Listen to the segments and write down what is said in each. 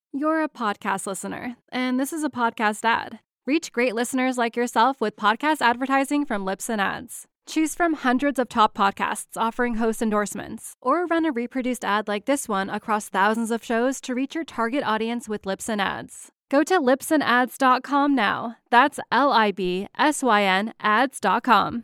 You're a podcast listener, and this is a podcast ad. Reach great listeners like yourself with podcast advertising from Libsyn Ads. Choose from hundreds of top podcasts offering host endorsements, or run a reproduced ad like this one across thousands of shows to reach your target audience with Libsyn Ads. Go to libsynads.com now. That's LIBSYN ads.com.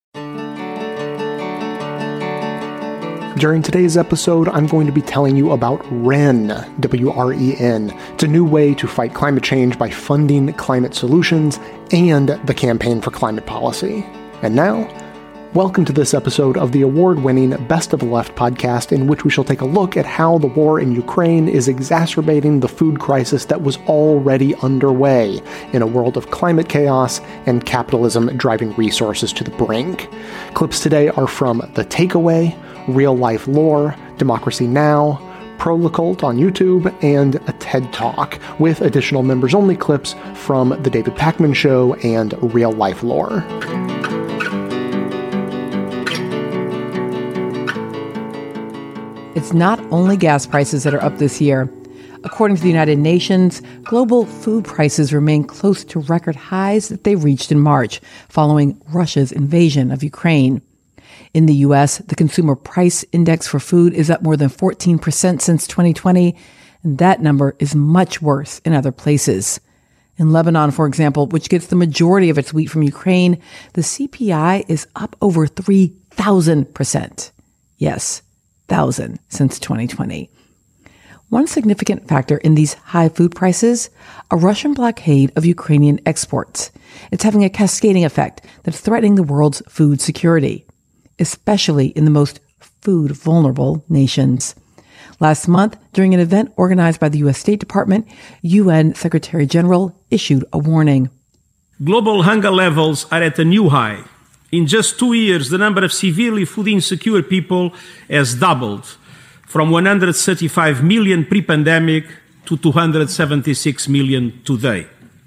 During today's episode, I'm going to be telling you about WREN, W-R-E-N. It's a new way to fight climate change by funding climate solutions and the Campaign for Climate Policy. And now, welcome to this episode of the award-winning Best of the Left podcast, in which we shall take a look at how the war in Ukraine is exacerbating the food crisis that was already underway in a world of climate chaos and capitalism driving resources to the brink. Clips today are from The Takeaway, Real Life Lore, Democracy Now!, Prolocult on YouTube, and a TED Talk, with additional members-only clips from The David Pakman Show and Real Life Lore. It's not only gas prices that are up this year. According to the United Nations, global food prices remain close to record highs that they reached in March, following Russia's invasion of Ukraine. In the U.S., the Consumer Price Index for food is up more than 14% since 2020, and that number is much worse in other places. In Lebanon, for example, which gets the majority of its wheat from Ukraine, the CPI is up over 3,000%. Yes, 1,000 since 2020. One significant factor in these high food prices, a Russian blockade of Ukrainian exports. It's having a cascading effect that's threatening the world's food security, especially in the most food-vulnerable nations. Last month, during an event organized by the U.S. State Department, UN Secretary General issued a warning. Global hunger levels are at a new high. In just 2 years, the number of severely food insecure people has doubled, from 135 million pre-pandemic to 276 million today.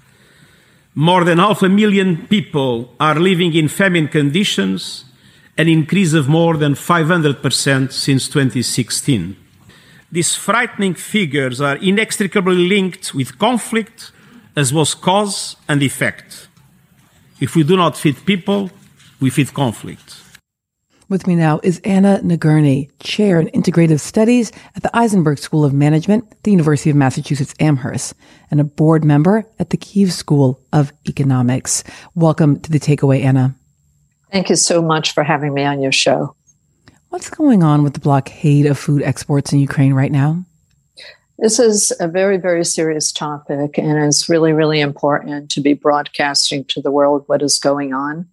More than 500,000 people are living in famine conditions, an increase of more than 500% since 2016. These frightening figures are inextricably linked with conflict, as was cause and effect. If we do not feed people, we feed conflict. With me now is Anna Nagurny, Chair in Integrative Studies at the Eisenberg School of Management at the University of Massachusetts Amherst, and a board member at the Kiev School of Economics. Welcome to The Takeaway, Anna. Thank you so much for having me on your show. What's going on with the blockade of food exports in Ukraine right now? This is a very, very serious topic, and it's really, really important to be broadcasting to the world what is going on.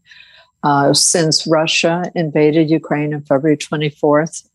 Since Russia invaded Ukraine on February 24th,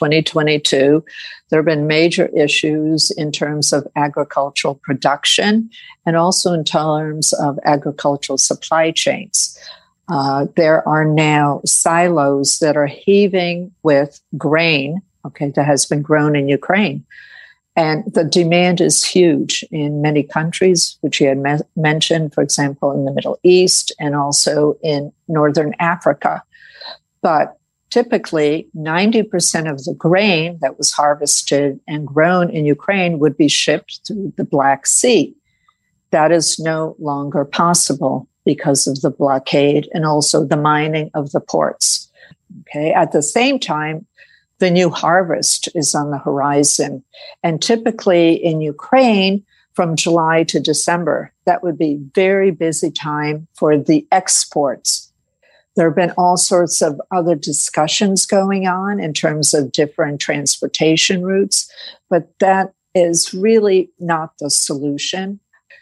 2022, there have been major issues in terms of agricultural production and also in terms of agricultural supply chains. There are now silos that are heaving with grain, that has been grown in Ukraine. And the demand is huge in many countries, which you had mentioned, for example, in the Middle East and also in Northern Africa. But typically, 90% of the grain that was harvested and grown in Ukraine would be shipped through the Black Sea. That is no longer possible because of the blockade and also the mining of the ports. At the same time, the new harvest is on the horizon. And typically in Ukraine, from July to December, that would be very busy time for the exports. There have been all sorts of other discussions going on in terms of different transportation routes, but that is really not the solution.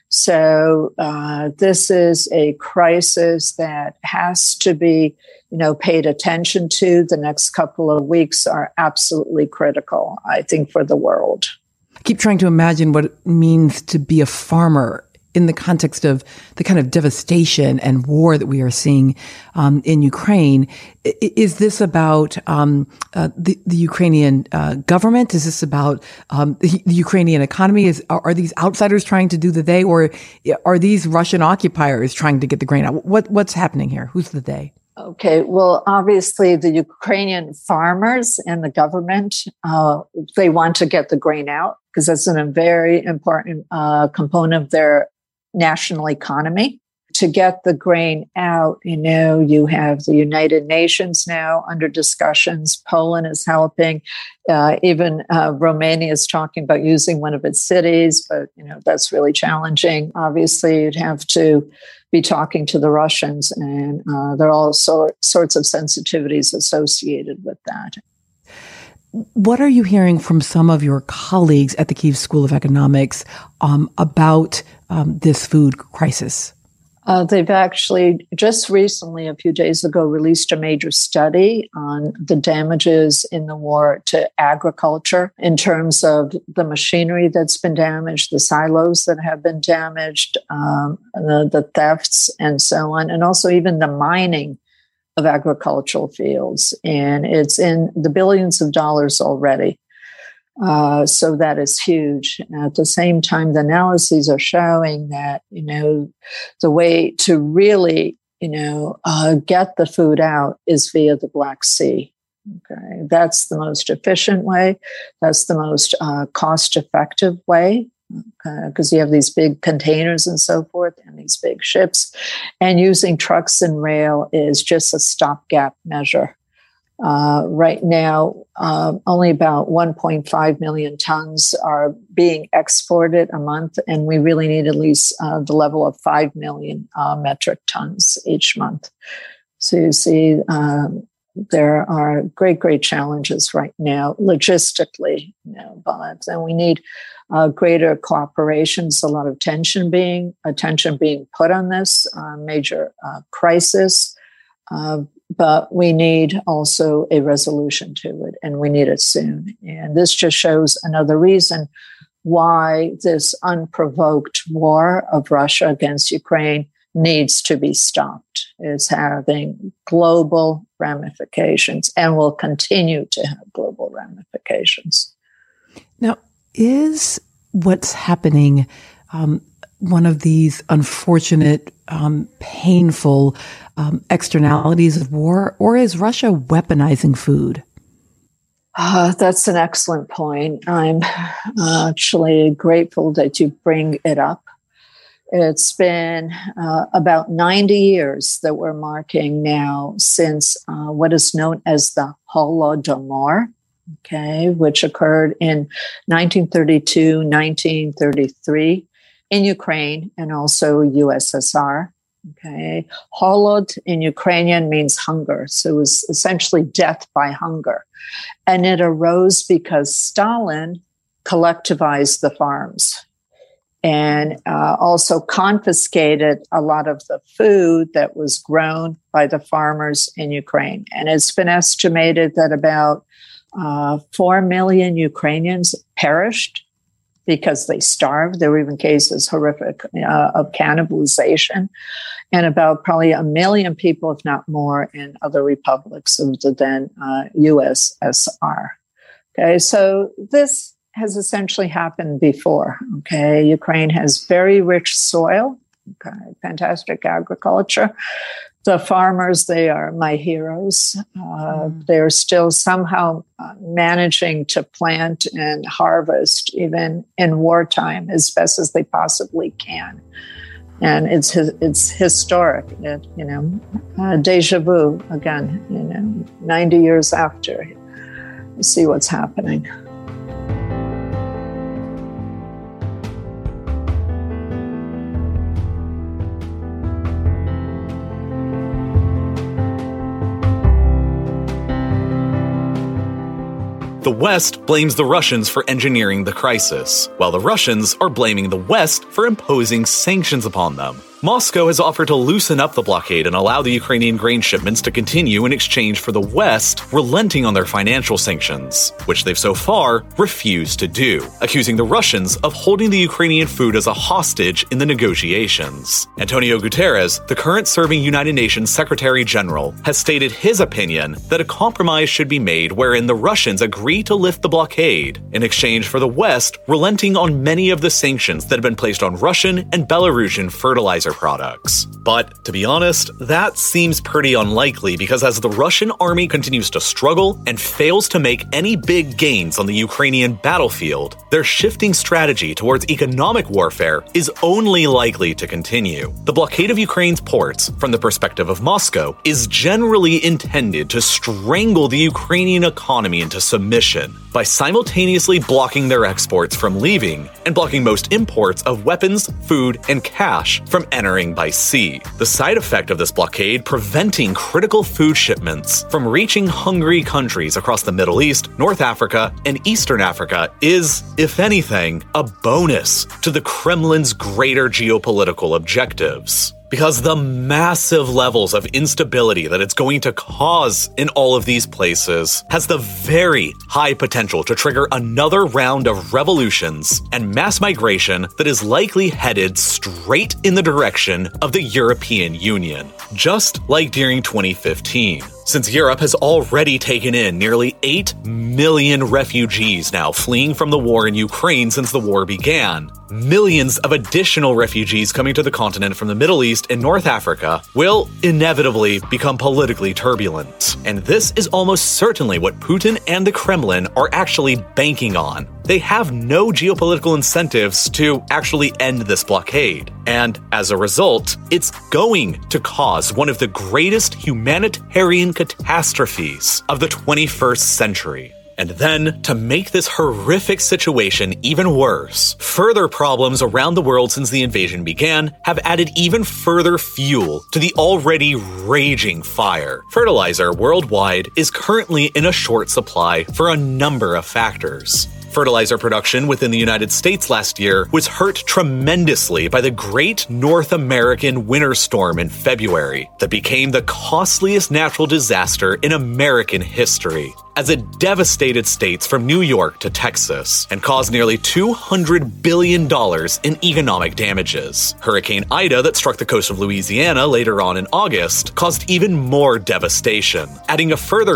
So this is a crisis that has to be, paid attention to. The next couple of weeks are absolutely critical, I think, for the world. I keep trying to imagine what it means to be a farmer in the context of the kind of devastation and war that we are seeing in Ukraine. Is this about the Ukrainian government? Is this about the Ukrainian economy? Are these outsiders trying to do the they, or are these Russian occupiers trying to get the grain out? What's happening here? Who's the they? Okay, well, obviously the Ukrainian farmers and the government, they want to get the grain out because that's a very important component of their national economy. To get the grain out, you have the United Nations now under discussions. Poland is helping. Even Romania is talking about using one of its cities, but, that's really challenging. Obviously, you'd have to be talking to the Russians, and there are all sorts of sensitivities associated with that. What are you hearing from some of your colleagues at the Kyiv School of Economics about this food crisis? They've actually just recently, a few days ago, released a major study on the damages in the war to agriculture in terms of the machinery that's been damaged, the silos that have been damaged, the thefts and so on, and also even the mining of agricultural fields. And it's in the billions of dollars already. So that is huge. At the same time, the analyses are showing that, the way to really, get the food out is via the Black Sea. Okay. That's the most efficient way. That's the most cost-effective way, because you have these big containers and so forth and these big ships. And using trucks and rail is just a stopgap measure. Right now, only about 1.5 million tons are being exported a month, and we really need at least the level of 5 million metric tons each month. So you see, there are great challenges right now, logistically, but then we need greater cooperation. There's a lot of attention being put on this major crisis. But we need also a resolution to it, and we need it soon. And this just shows another reason why this unprovoked war of Russia against Ukraine needs to be stopped. It's having global ramifications and will continue to have global ramifications. Now, is what's happening one of these unfortunate, painful externalities of war, or is Russia weaponizing food? That's an excellent point. I'm actually grateful that you bring it up. It's been about 90 years that we're marking now since what is known as the Holodomor, which occurred in 1932, 1933 in Ukraine and also USSR. Holod in Ukrainian means hunger. So it was essentially death by hunger. And it arose because Stalin collectivized the farms and also confiscated a lot of the food that was grown by the farmers in Ukraine. And it's been estimated that about 4 million Ukrainians perished because they starved. There were even cases horrific of cannibalization, and about probably 1 million people, if not more, in other republics of the then USSR. So this has essentially happened before. Ukraine has very rich soil, fantastic agriculture. The farmers, they are my heroes. They're still somehow managing to plant and harvest, even in wartime, as best as they possibly can. And it's historic, deja vu again, 90 years after. You see what's happening. The West blames the Russians for engineering the crisis, while the Russians are blaming the West for imposing sanctions upon them. Moscow has offered to loosen up the blockade and allow the Ukrainian grain shipments to continue in exchange for the West relenting on their financial sanctions, which they've so far refused to do, accusing the Russians of holding the Ukrainian food as a hostage in the negotiations. Antonio Guterres, the current serving United Nations Secretary General, has stated his opinion that a compromise should be made wherein the Russians agree to lift the blockade in exchange for the West relenting on many of the sanctions that have been placed on Russian and Belarusian fertilizer fertilizer products. But to be honest, that seems pretty unlikely because as the Russian army continues to struggle and fails to make any big gains on the Ukrainian battlefield, their shifting strategy towards economic warfare is only likely to continue. The blockade of Ukraine's ports, from the perspective of Moscow, is generally intended to strangle the Ukrainian economy into submission by simultaneously blocking their exports from leaving and blocking most imports of weapons, food, and cash from entering by sea. The side effect of this blockade preventing critical food shipments from reaching hungry countries across the Middle East, North Africa, and Eastern Africa is, if anything, a bonus to the Kremlin's greater geopolitical objectives. Because the massive levels of instability that it's going to cause in all of these places has the very high potential to trigger another round of revolutions and mass migration that is likely headed straight in the direction of the European Union, just like during 2015. Since Europe has already taken in nearly 8 million refugees now fleeing from the war in Ukraine since the war began, millions of additional refugees coming to the continent from the Middle East and North Africa will inevitably become politically turbulent. And this is almost certainly what Putin and the Kremlin are actually banking on. They have no geopolitical incentives to actually end this blockade. And as a result, it's going to cause one of the greatest humanitarian catastrophes of the 21st century. And then, to make this horrific situation even worse, further problems around the world since the invasion began have added even further fuel to the already raging fire. Fertilizer worldwide is currently in a short supply for a number of factors. Fertilizer production within the United States last year was hurt tremendously by the Great North American Winter Storm in February that became the costliest natural disaster in American history, as it devastated states from New York to Texas and caused nearly $200 billion in economic damages. Hurricane Ida that struck the coast of Louisiana later on in August caused even more devastation, adding a further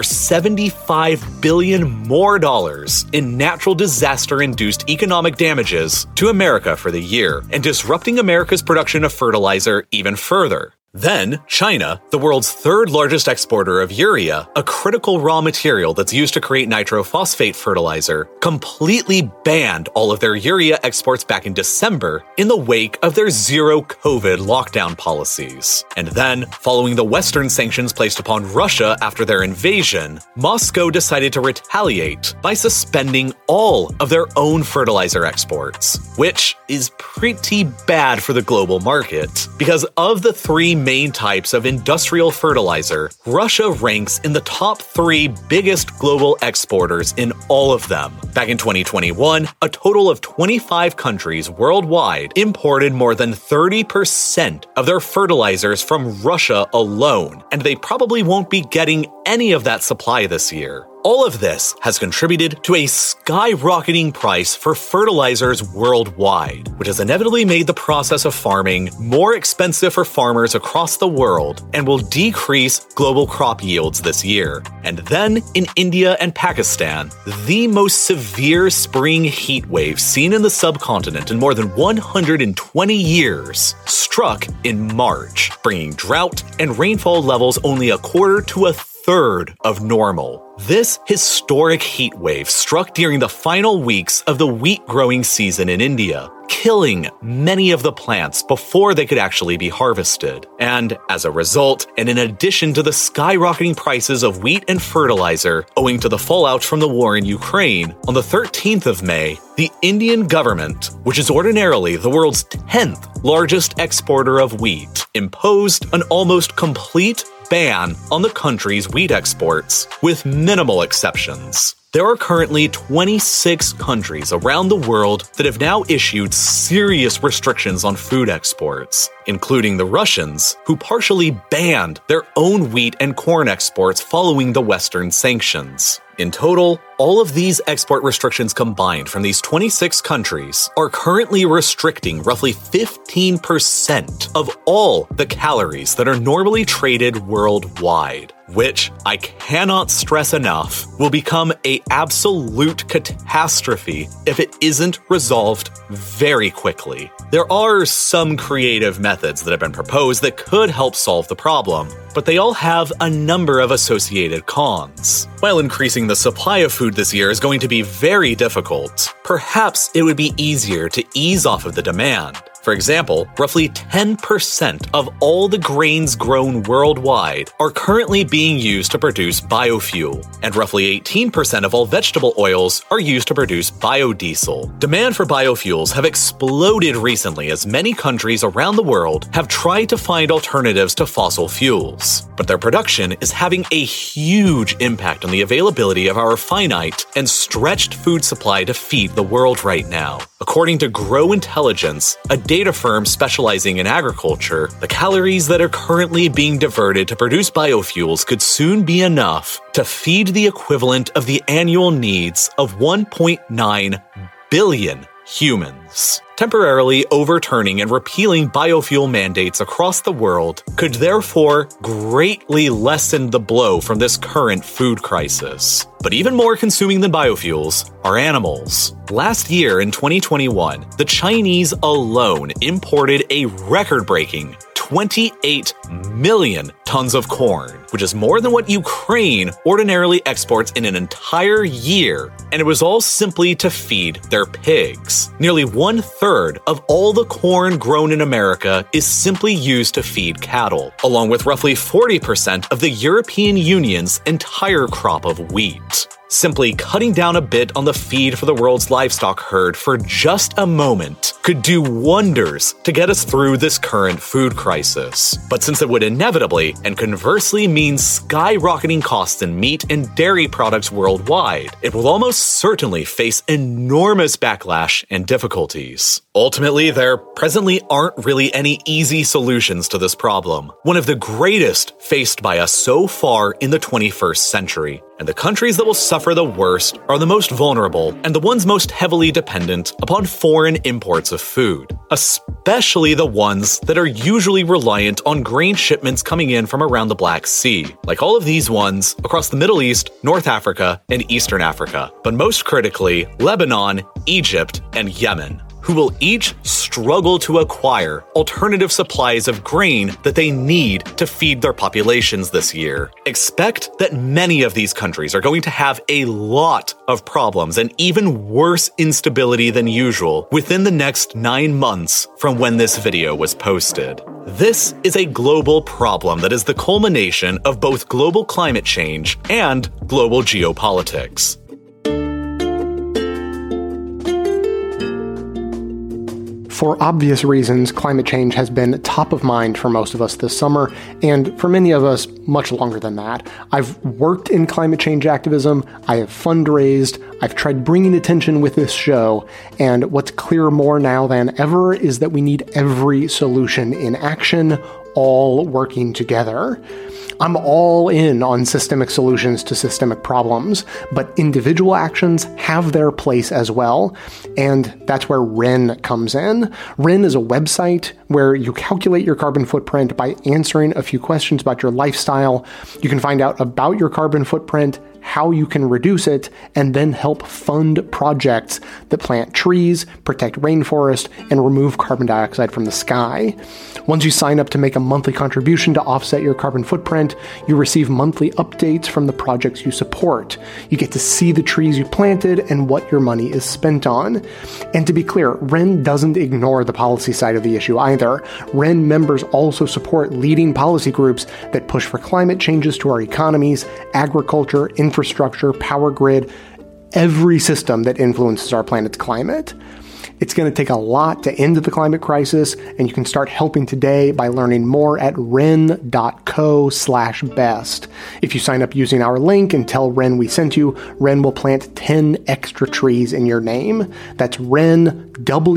$75 billion more in natural disaster-induced economic damages to America for the year, and disrupting America's production of fertilizer even further. Then, China, the world's third largest exporter of urea, a critical raw material that's used to create nitrophosphate fertilizer, completely banned all of their urea exports back in December in the wake of their zero-COVID lockdown policies. And then, following the Western sanctions placed upon Russia after their invasion, Moscow decided to retaliate by suspending all of their own fertilizer exports, which is pretty bad for the global market, because of the three main types of industrial fertilizer, Russia ranks in the top 3 biggest global exporters in all of them. Back in 2021, a total of 25 countries worldwide imported more than 30% of their fertilizers from Russia alone, and they probably won't be getting any of that supply this year. All of this has contributed to a skyrocketing price for fertilizers worldwide, which has inevitably made the process of farming more expensive for farmers across the world and will decrease global crop yields this year. And then, in India and Pakistan, the most severe spring heat wave seen in the subcontinent in more than 120 years struck in March, bringing drought and rainfall levels only a quarter to a third of normal. This historic heat wave struck during the final weeks of the wheat growing season in India, killing many of the plants before they could actually be harvested. And as a result, and in addition to the skyrocketing prices of wheat and fertilizer owing to the fallout from the war in Ukraine, on the 13th of May, the Indian government, which is ordinarily the world's 10th largest exporter of wheat, imposed an almost complete ban on the country's wheat exports, with minimal exceptions. There are currently 26 countries around the world that have now issued serious restrictions on food exports, including the Russians, who partially banned their own wheat and corn exports following the Western sanctions. In total, all of these export restrictions combined from these 26 countries are currently restricting roughly 15% of all the calories that are normally traded worldwide. which I cannot stress enough will become an absolute catastrophe if it isn't resolved very quickly. There are some creative methods that have been proposed that could help solve the problem, but they all have a number of associated cons. While increasing the supply of food this year is going to be very difficult, perhaps it would be easier to ease off of the demand. For example, roughly 10% of all the grains grown worldwide are currently being used to produce biofuel, and roughly 18% of all vegetable oils are used to produce biodiesel. Demand for biofuels have exploded recently as many countries around the world have tried to find alternatives to fossil fuels, but their production is having a huge impact on the availability of our finite and stretched food supply to feed the world right now. According to Grow Intelligence, a data firm specializing in agriculture, the calories that are currently being diverted to produce biofuels could soon be enough to feed the equivalent of the annual needs of 1.9 billion humans. Temporarily overturning and repealing biofuel mandates across the world could therefore greatly lessen the blow from this current food crisis. But even more consuming than biofuels are animals. Last year in 2021, the Chinese alone imported a record-breaking 28 million tons of corn, which is more than what Ukraine ordinarily exports in an entire year, and it was all simply to feed their pigs. Nearly 1/3 of all the corn grown in America is simply used to feed cattle, along with roughly 40% of the European Union's entire crop of wheat. Simply cutting down a bit on the feed for the world's livestock herd for just a moment could do wonders to get us through this current food crisis. But since it would inevitably and conversely mean skyrocketing costs in meat and dairy products worldwide, it will almost certainly face enormous backlash and difficulties. Ultimately, there presently aren't really any easy solutions to this problem, one of the greatest faced by us so far in the 21st century. And the countries that will suffer the worst are the most vulnerable and the ones most heavily dependent upon foreign imports of food, especially the ones that are usually reliant on grain shipments coming in from around the Black Sea, like all of these ones across the Middle East, North Africa, and Eastern Africa, but most critically, Lebanon, Egypt, and Yemen, who will each struggle to acquire alternative supplies of grain that they need to feed their populations this year. Expect that many of these countries are going to have a lot of problems and even worse instability than usual within the next 9 months from when this video was posted. This is a global problem that is the culmination of both global climate change and global geopolitics. For obvious reasons, climate change has been top of mind for most of us this summer, and for many of us, much longer than that. I've worked in climate change activism, I have fundraised, I've tried bringing attention with this show, and what's clear more now than ever is that we need every solution in action, all working together. I'm all in on systemic solutions to systemic problems, but individual actions have their place as well, and that's where Wren comes in. Wren is a website where you calculate your carbon footprint by answering a few questions about your lifestyle. You can find out about your carbon footprint, how you can reduce it, and then help fund projects that plant trees, protect rainforest, and remove carbon dioxide from the sky. Once you sign up to make a monthly contribution to offset your carbon footprint, you receive monthly updates from the projects you support. You get to see the trees you planted and what your money is spent on. And to be clear, Wren doesn't ignore the policy side of the issue either. Wren members also support leading policy groups that push for climate changes to our economies, agriculture, infrastructure, power grid, every system that influences our planet's climate. It's going to take a lot to end the climate crisis, and you can start helping today by learning more at wren.co/best. If you sign up using our link and tell Wren we sent you, Wren will plant 10 extra trees in your name. That's Wren,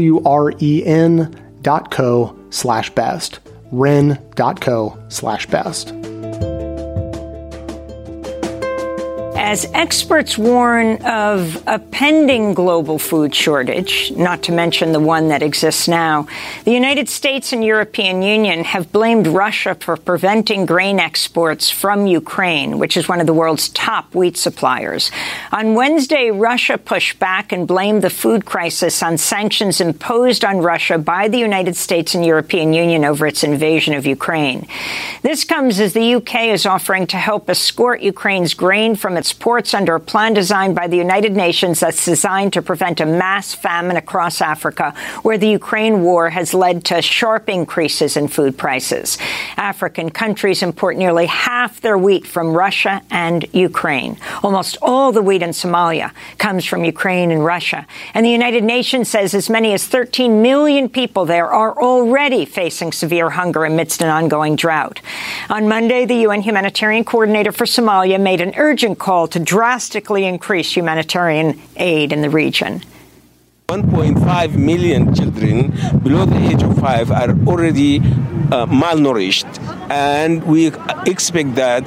WREN.co/best. Wren.co/best. As experts warn of a pending global food shortage, not to mention the one that exists now, the United States and European Union have blamed Russia for preventing grain exports from Ukraine, which is one of the world's top wheat suppliers. On Wednesday, Russia pushed back and blamed the food crisis on sanctions imposed on Russia by the United States and European Union over its invasion of Ukraine. This comes as the UK is offering to help escort Ukraine's grain from its ports under a plan designed by the United Nations that's designed to prevent a mass famine across Africa, where the Ukraine war has led to sharp increases in food prices. African countries import nearly half their wheat from Russia and Ukraine. Almost all the wheat in Somalia comes from Ukraine and Russia. And the United Nations says as many as 13 million people there are already facing severe hunger amidst an ongoing drought. On Monday, the UN humanitarian coordinator for Somalia made an urgent call to drastically increase humanitarian aid in the region. 1.5 million children below the age of 5 are already malnourished, and we expect that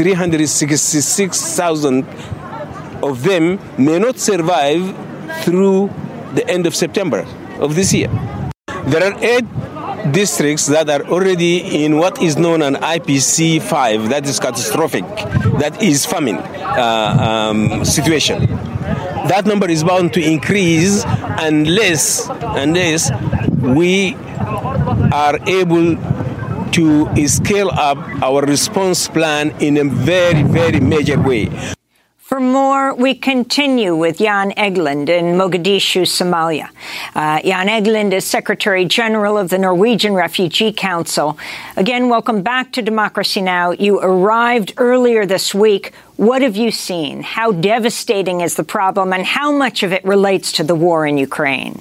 366,000 of them may not survive through the end of September of this year. There are 8 districts that are already in what is known as IPC 5, that is catastrophic, that is famine situation. That number is bound to increase unless we are able to scale up our response plan in a very, very major way. For more, we continue with Jan Egeland in Mogadishu, Somalia. Jan Egeland is Secretary General of the Norwegian Refugee Council. Again, welcome back to Democracy Now! You arrived earlier this week. What have you seen? How devastating is the problem, and how much of it relates to the war in Ukraine?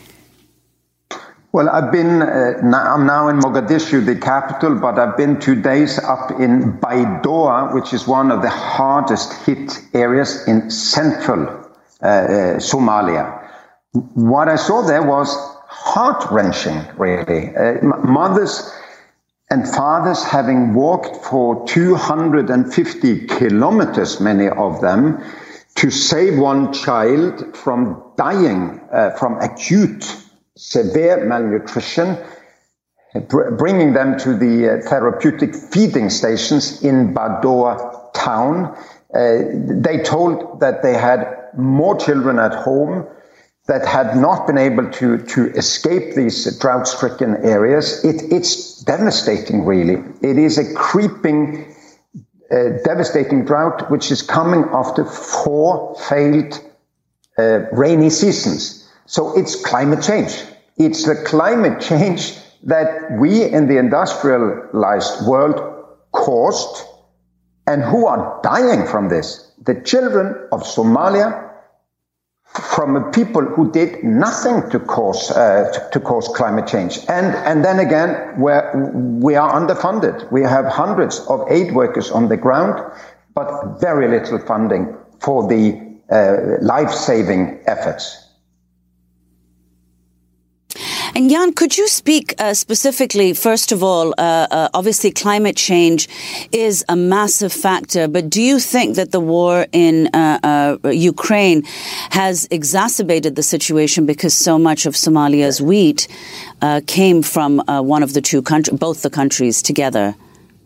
Well, I'm now in Mogadishu, the capital, but I've been 2 days up in Baidoa, which is one of the hardest hit areas in central Somalia. What I saw there was heart-wrenching, really. Mothers and fathers having walked for 250 kilometers, many of them, to save one child from dying from acute severe malnutrition, bringing them to the therapeutic feeding stations in Baidoa town. They told that they had more children at home that had not been able to escape these drought-stricken areas. It's devastating, really. It is a creeping, devastating drought which is coming after 4 failed rainy seasons. So it's climate change. It's the climate change that we in the industrialized world caused, and who are dying from this? The children of Somalia, from a people who did nothing to cause climate change. And then again, we are underfunded. We have hundreds of aid workers on the ground, but very little funding for the life-saving efforts. And Jan, could you speak specifically, first of all, obviously climate change is a massive factor, but do you think that the war in Ukraine has exacerbated the situation because so much of Somalia's wheat came from one of the two countries, both the countries together?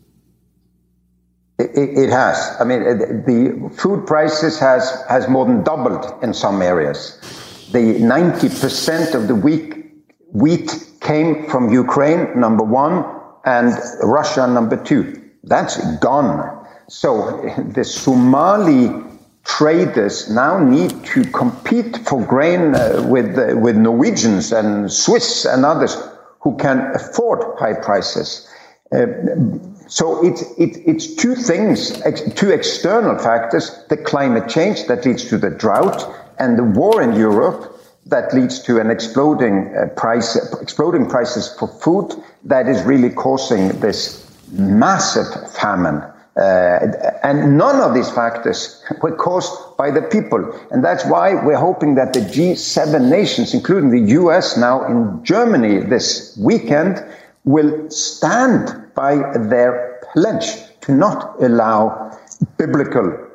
It has. I mean, the food prices has more than doubled in some areas. The 90% of the wheat came from Ukraine, number 1, and Russia, number 2. That's gone. So the Somali traders now need to compete for grain with Norwegians and Swiss and others who can afford high prices. So it's 2 things, 2 external factors: the climate change that leads to the drought, and the war in Europe that leads to an exploding prices for food that is really causing this massive famine. And none of these factors were caused by the people. And that's why we're hoping that the G7 nations, including the US now in Germany this weekend, will stand by their pledge to not allow biblical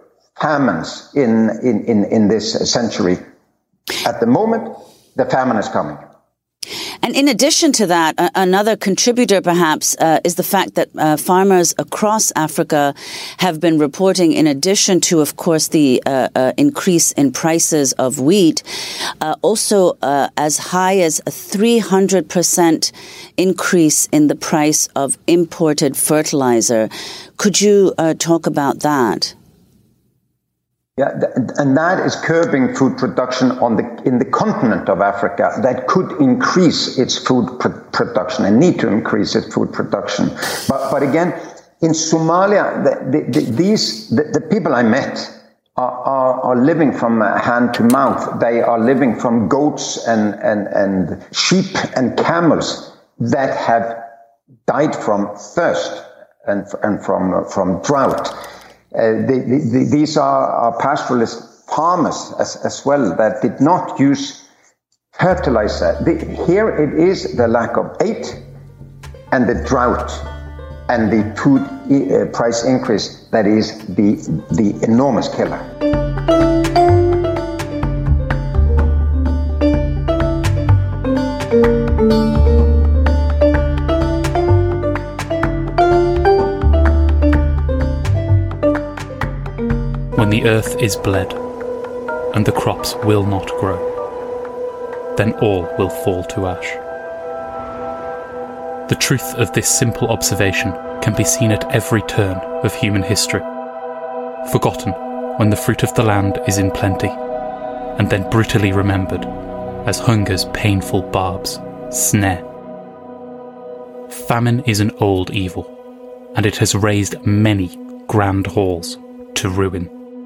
famines in this century. At the moment, the famine is coming. And in addition to that, another contributor perhaps is the fact that farmers across Africa have been reporting, in addition to, of course, the increase in prices of wheat, also as high as a 300% increase in the price of imported fertilizer. Could you talk about that? Yeah, and that is curbing food production in the continent of Africa that could increase its food production and need to increase its food production. But again, in Somalia, the people I met are living from hand to mouth. They are living from goats and sheep and camels that have died from thirst and from drought. These are pastoralist farmers as well that did not use fertilizer. Here it is the lack of aid and the drought and the food price increase that is the enormous killer. When the earth is bled, and the crops will not grow, then all will fall to ash. The truth of this simple observation can be seen at every turn of human history, forgotten when the fruit of the land is in plenty, and then brutally remembered as hunger's painful barbs snare. Famine is an old evil, and it has razed many grand halls to ruin.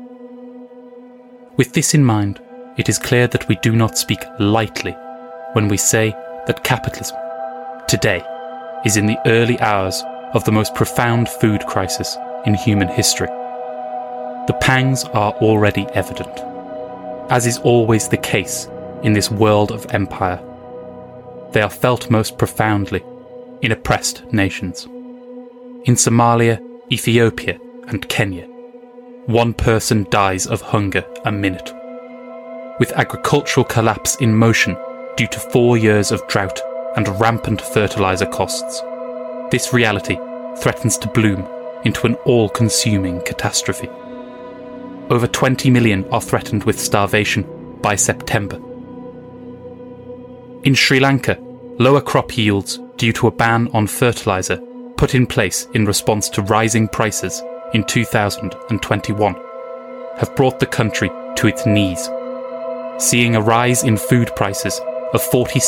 With this in mind, it is clear that we do not speak lightly when we say that capitalism, today, is in the early hours of the most profound food crisis in human history. The pangs are already evident, as is always the case in this world of empire. They are felt most profoundly in oppressed nations. In Somalia, Ethiopia, and Kenya, one person dies of hunger a minute. With agricultural collapse in motion due to 4 years of drought and rampant fertilizer costs, this reality threatens to bloom into an all-consuming catastrophe. Over 20 million are threatened with starvation by September. In Sri Lanka, lower crop yields due to a ban on fertilizer put in place in response to rising prices in 2021 have brought the country to its knees, seeing a rise in food prices of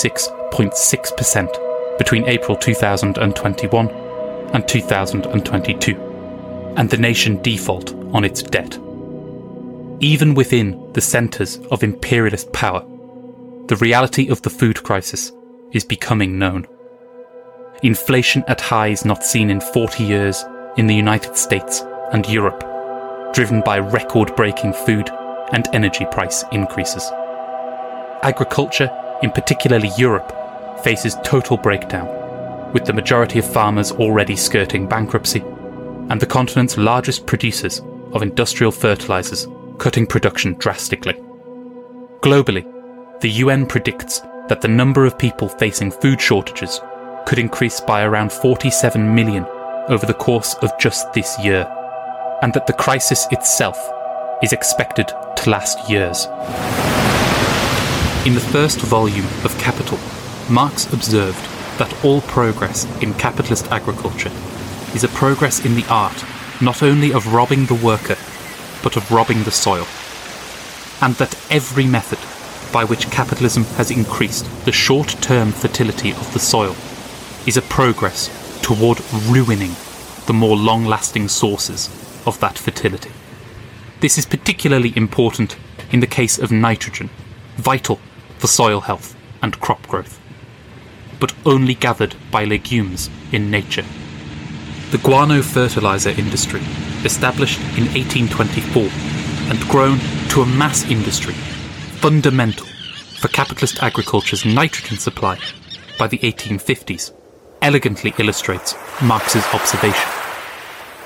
46.6% between April 2021 and 2022, and the nation default on its debt. Even within the centres of imperialist power, the reality of the food crisis is becoming known. Inflation at highs not seen in 40 years in the United States and Europe, driven by record-breaking food and energy price increases. Agriculture, in particularly Europe, faces total breakdown, with the majority of farmers already skirting bankruptcy, and the continent's largest producers of industrial fertilizers cutting production drastically. Globally, the UN predicts that the number of people facing food shortages could increase by around 47 million over the course of just this year, and that the crisis itself is expected to last years. In the first volume of Capital, Marx observed that all progress in capitalist agriculture is a progress in the art not only of robbing the worker, but of robbing the soil, and that every method by which capitalism has increased the short-term fertility of the soil is a progress toward ruining the more long-lasting sources of that fertility. This is particularly important in the case of nitrogen, vital for soil health and crop growth, but only gathered by legumes in nature. The guano fertilizer industry, established in 1824 and grown to a mass industry, fundamental for capitalist agriculture's nitrogen supply by the 1850s, elegantly illustrates Marx's observation.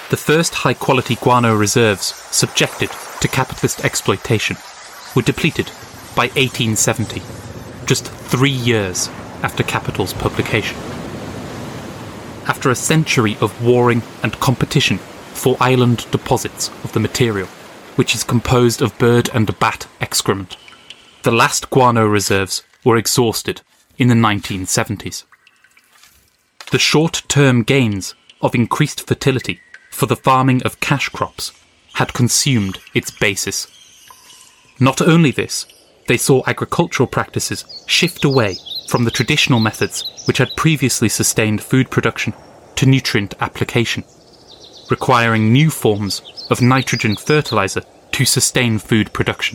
the first high-quality guano reserves subjected to capitalist exploitation were depleted by 1870, just 3 years after Capital's publication. After a century of warring and competition for island deposits of the material, which is composed of bird and bat excrement, the last guano reserves were exhausted in the 1970s. The short-term gains of increased fertility for the farming of cash crops had consumed its basis. Not only this, they saw agricultural practices shift away from the traditional methods which had previously sustained food production to nutrient application, requiring new forms of nitrogen fertilizer to sustain food production.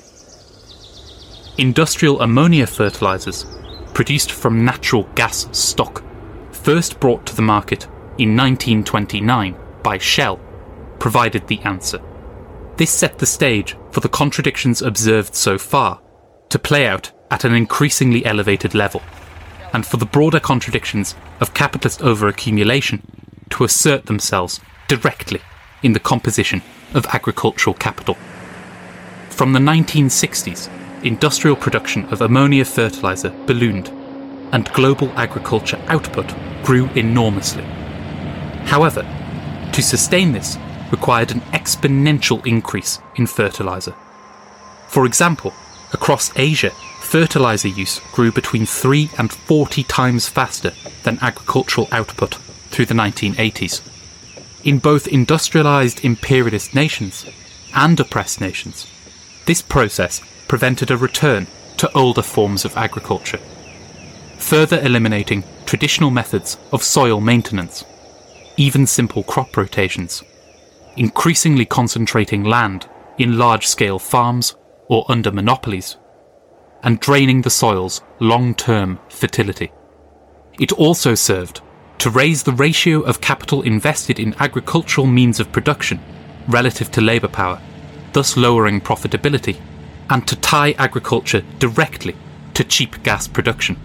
Industrial ammonia fertilizers, produced from natural gas stock, first brought to the market in 1929 by Shell, provided the answer. This set the stage for the contradictions observed so far to play out at an increasingly elevated level, and for the broader contradictions of capitalist overaccumulation to assert themselves directly in the composition of agricultural capital. From the 1960s, industrial production of ammonia fertilizer ballooned, and global agriculture output grew enormously. However, to sustain this required an exponential increase in fertilizer. For example, across Asia, fertilizer use grew between 3 and 40 times faster than agricultural output through the 1980s. In both industrialized imperialist nations and oppressed nations, this process prevented a return to older forms of agriculture, further eliminating traditional methods of soil maintenance, even simple crop rotations, increasingly concentrating land in large-scale farms or under monopolies, and draining the soil's long-term fertility. It also served to raise the ratio of capital invested in agricultural means of production relative to labour power, thus lowering profitability, and to tie agriculture directly to cheap gas production.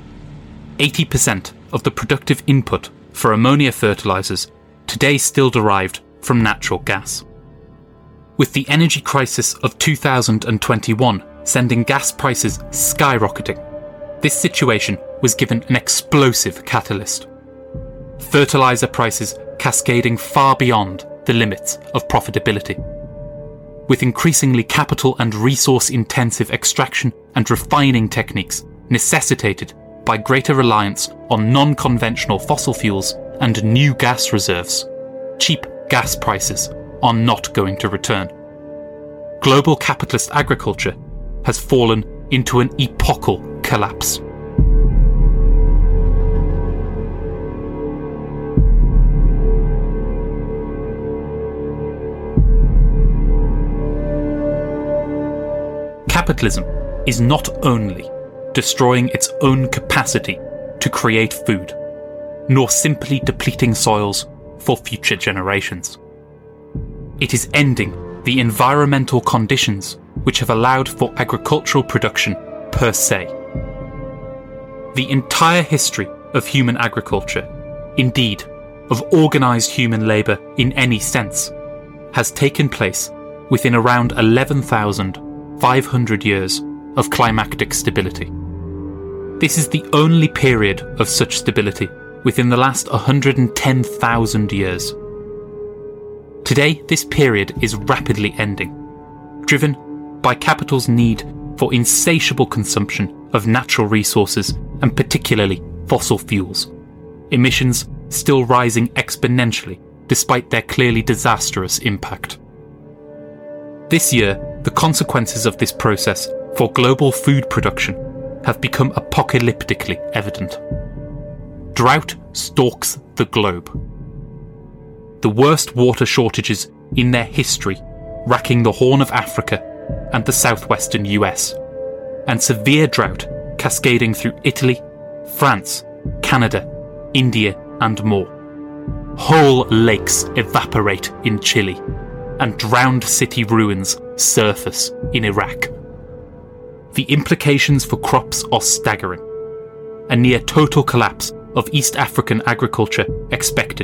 80% of the productive input for ammonia fertilizers today still derived from natural gas. With the energy crisis of 2021 sending gas prices skyrocketing, this situation was given an explosive catalyst. Fertilizer prices cascading far beyond the limits of profitability. With increasingly capital and resource-intensive extraction and refining techniques necessitated by greater reliance on non-conventional fossil fuels and new gas reserves, cheap gas prices are not going to return. Global capitalist agriculture has fallen into an epochal collapse. Capitalism is not only destroying its own capacity to create food, nor simply depleting soils for future generations. It is ending the environmental conditions which have allowed for agricultural production per se. The entire history of human agriculture, indeed, of organised human labour in any sense, has taken place within around 11,500 years of climactic stability. This is the only period of such stability within the last 110,000 years. Today, this period is rapidly ending, driven by capital's need for insatiable consumption of natural resources and particularly fossil fuels, emissions still rising exponentially despite their clearly disastrous impact. This year, the consequences of this process for global food production have become apocalyptically evident. Drought stalks the globe. The worst water shortages in their history racking the Horn of Africa and the southwestern US, and severe drought cascading through Italy, France, Canada, India, and more. Whole lakes evaporate in Chile, and drowned city ruins surface in Iraq. The implications for crops are staggering. A near total collapse of East African agriculture expected,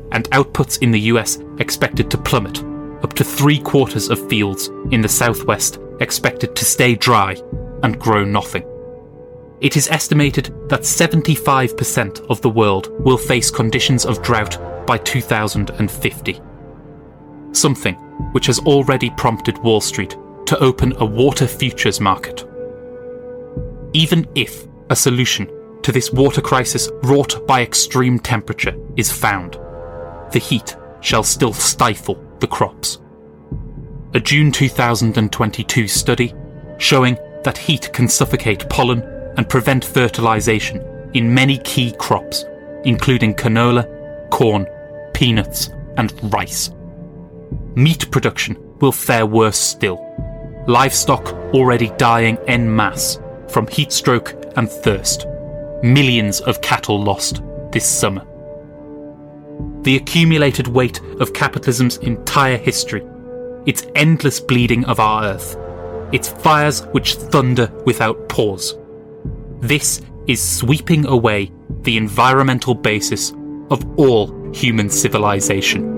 and outputs in the US expected to plummet, up to 3/4 of fields in the southwest expected to stay dry and grow nothing. It is estimated that 75% of the world will face conditions of drought by 2050. Something which has already prompted Wall Street to open a water futures market. Even if a solution to this water crisis wrought by extreme temperature is found, the heat shall still stifle the crops. A June 2022 study showing that heat can suffocate pollen and prevent fertilization in many key crops, including canola, corn, peanuts, and rice. Meat production will fare worse still. Livestock already dying en masse from heat stroke and thirst. Millions of cattle lost this summer. The accumulated weight of capitalism's entire history, its endless bleeding of our earth, its fires which thunder without pause. This is sweeping away the environmental basis of all human civilization.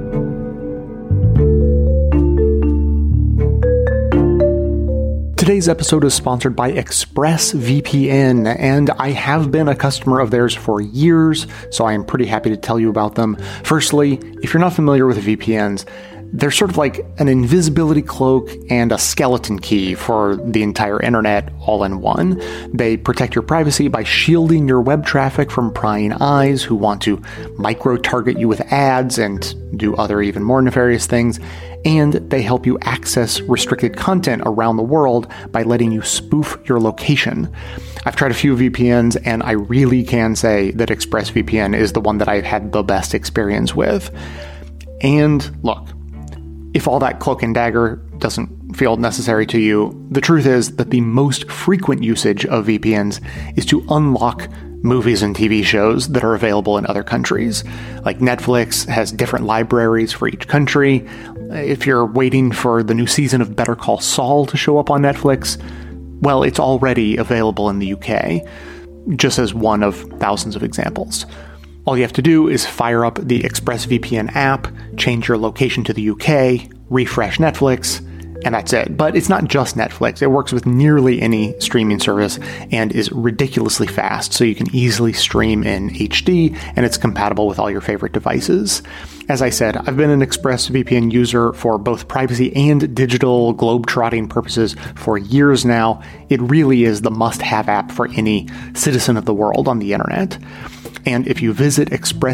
Today's episode is sponsored by ExpressVPN, and I have been a customer of theirs for years, so I am pretty happy to tell you about them. Firstly, if you're not familiar with VPNs, they're sort of like an invisibility cloak and a skeleton key for the entire internet all in one. They protect your privacy by shielding your web traffic from prying eyes who want to micro-target you with ads and do other even more nefarious things. And they help you access restricted content around the world by letting you spoof your location. I've tried a few VPNs, and I really can say that ExpressVPN is the one that I've had the best experience with. And look, if all that cloak and dagger doesn't feel necessary to you, the truth is that the most frequent usage of VPNs is to unlock movies and TV shows that are available in other countries. Like Netflix has different libraries for each country. If you're waiting for the new season of Better Call Saul to show up on Netflix, well, it's already available in the UK, just as one of thousands of examples. All you have to do is fire up the ExpressVPN app, change your location to the UK, refresh Netflix, and that's it. But it's not just Netflix. It works with nearly any streaming service and is ridiculously fast, so you can easily stream in HD, and it's compatible with all your favorite devices. As I said, I've been an ExpressVPN user for both privacy and digital globe-trotting purposes for years now. It really is the must-have app for any citizen of the world on the internet. And if you visit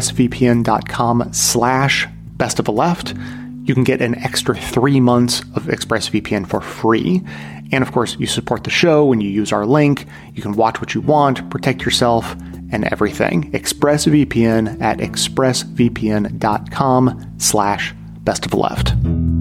expressvpn.com/bestoftheleft, you can get an extra 3 months of ExpressVPN for free. And of course, you support the show when you use our link. You can watch what you want, protect yourself, and everything. ExpressVPN at expressvpn.com/bestoftheleft.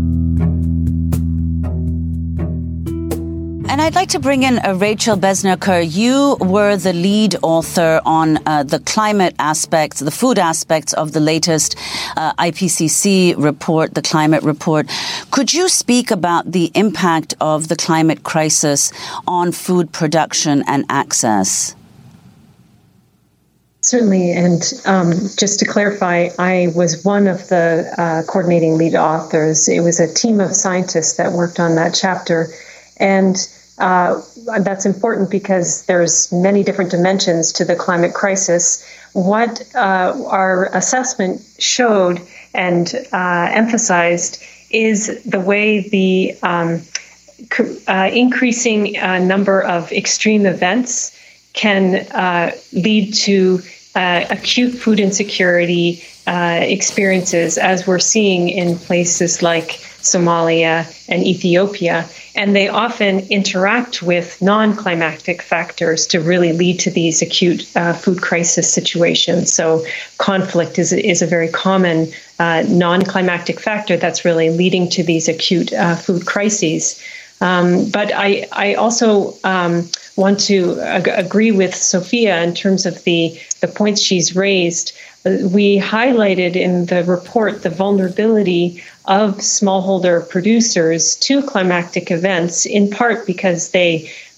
And I'd like to bring in Rachel Besner-Kerr. You were the lead author on the climate aspects, the food aspects of the latest IPCC report, the climate report. Could you speak about the impact of the climate crisis on food production and access? Certainly, and just to clarify, I was one of the coordinating lead authors. It was a team of scientists that worked on that chapter, and that's important because there's many different dimensions to the climate crisis. What our assessment showed and emphasized is the way the increasing number of extreme events can lead to acute food insecurity experiences, as we're seeing in places like Somalia and Ethiopia. And they often interact with non-climactic factors to really lead to these acute food crisis situations. So conflict is a very common non-climactic factor that's really leading to these acute food crises. But I also want to agree with Sophia in terms of the points she's raised. We highlighted in the report the vulnerability of smallholder producers to climactic events, in part because they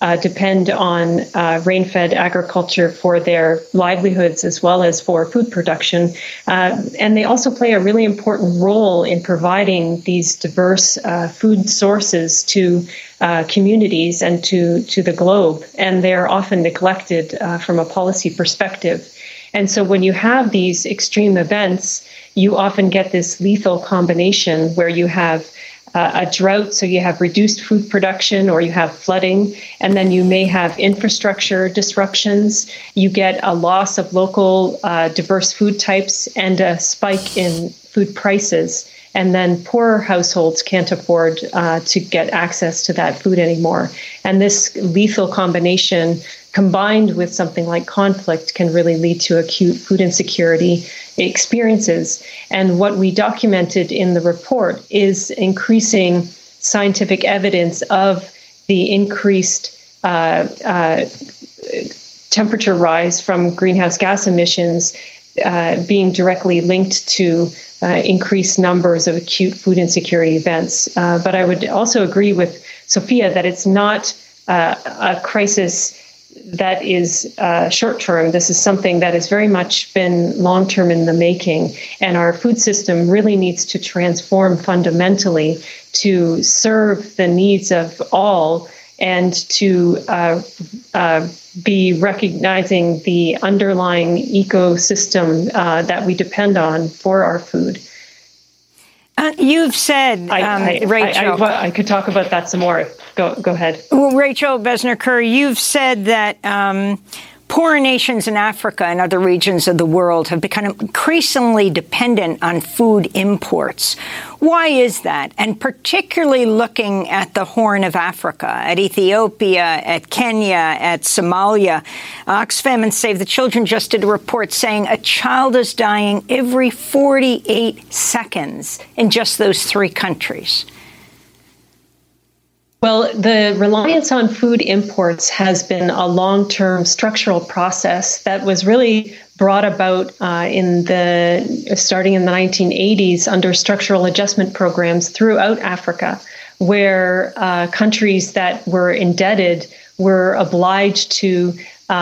depend on rain-fed agriculture for their livelihoods as well as for food production. And they also play a really important role in providing these diverse food sources to communities and to the globe. And they're often neglected from a policy perspective. And so when you have these extreme events, you often get this lethal combination where you have a drought, so you have reduced food production or you have flooding, and then you may have infrastructure disruptions. You get a loss of local diverse food types and a spike in food prices. And then poorer households can't afford to get access to that food anymore. And this lethal combination, combined with something like conflict, can really lead to acute food insecurity experiences. And what we documented in the report is increasing scientific evidence of the increased temperature rise from greenhouse gas emissions being directly linked to increased numbers of acute food insecurity events. But I would also agree with Sophia that it's not a crisis that is short-term. This is something that has very much been long-term in the making, and our food system really needs to transform fundamentally to serve the needs of all and to be recognizing the underlying ecosystem that we depend on for our food. You've said, Rachel. I could talk about that some more. Go ahead. Well, Rachel Besner-Kerr, you've said that poorer nations in Africa and other regions of the world have become increasingly dependent on food imports. Why is that? And particularly looking at the Horn of Africa, at Ethiopia, at Kenya, at Somalia. Oxfam and Save the Children just did a report saying a child is dying every 48 seconds in just those three countries. Well, the reliance on food imports has been a long-term structural process that was really brought about starting in the 1980s under structural adjustment programs throughout Africa, where countries that were indebted were obliged to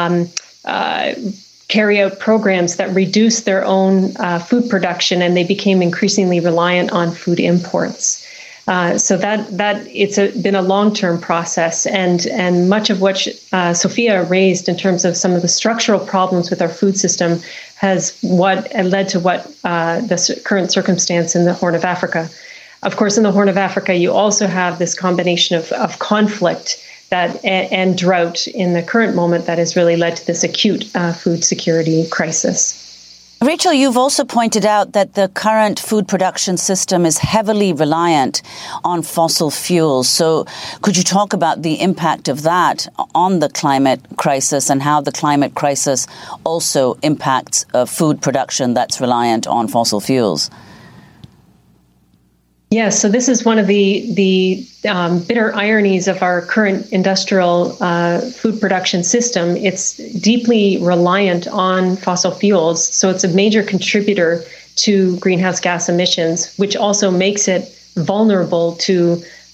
carry out programs that reduced their own food production, and they became increasingly reliant on food imports. So that it's been a long-term process, and much of what Sophia raised in terms of some of the structural problems with our food system has led to the current circumstance in the Horn of Africa. Of course, in the Horn of Africa, you also have this combination of conflict and drought in the current moment that has really led to this acute food security crisis. Rachel, you've also pointed out that the current food production system is heavily reliant on fossil fuels. So could you talk about the impact of that on the climate crisis and how the climate crisis also impacts food production that's reliant on fossil fuels? Yes, so this is one of the bitter ironies of our current industrial food production system. It's deeply reliant on fossil fuels, so it's a major contributor to greenhouse gas emissions, which also makes it vulnerable to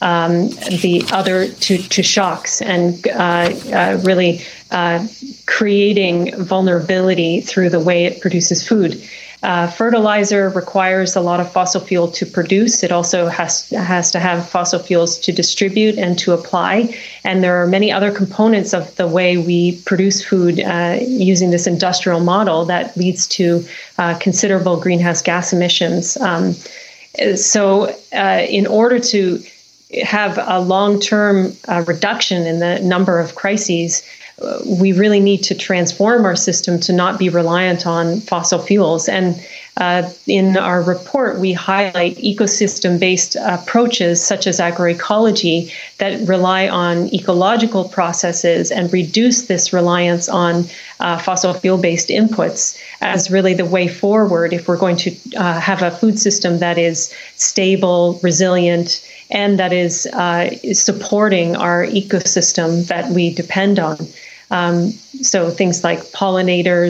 to shocks and really creating vulnerability through the way it produces food. Fertilizer requires a lot of fossil fuel to produce. It also has to have fossil fuels to distribute and to apply. And there are many other components of the way we produce food using this industrial model that leads to considerable greenhouse gas emissions. So in order to have a long-term reduction in the number of crises, we really need to transform our system to not be reliant on fossil fuels. And in our report, we highlight ecosystem-based approaches such as agroecology that rely on ecological processes and reduce this reliance on fossil fuel-based inputs as really the way forward if we're going to have a food system that is stable, resilient, and that is supporting our ecosystem that we depend on. So things like pollinators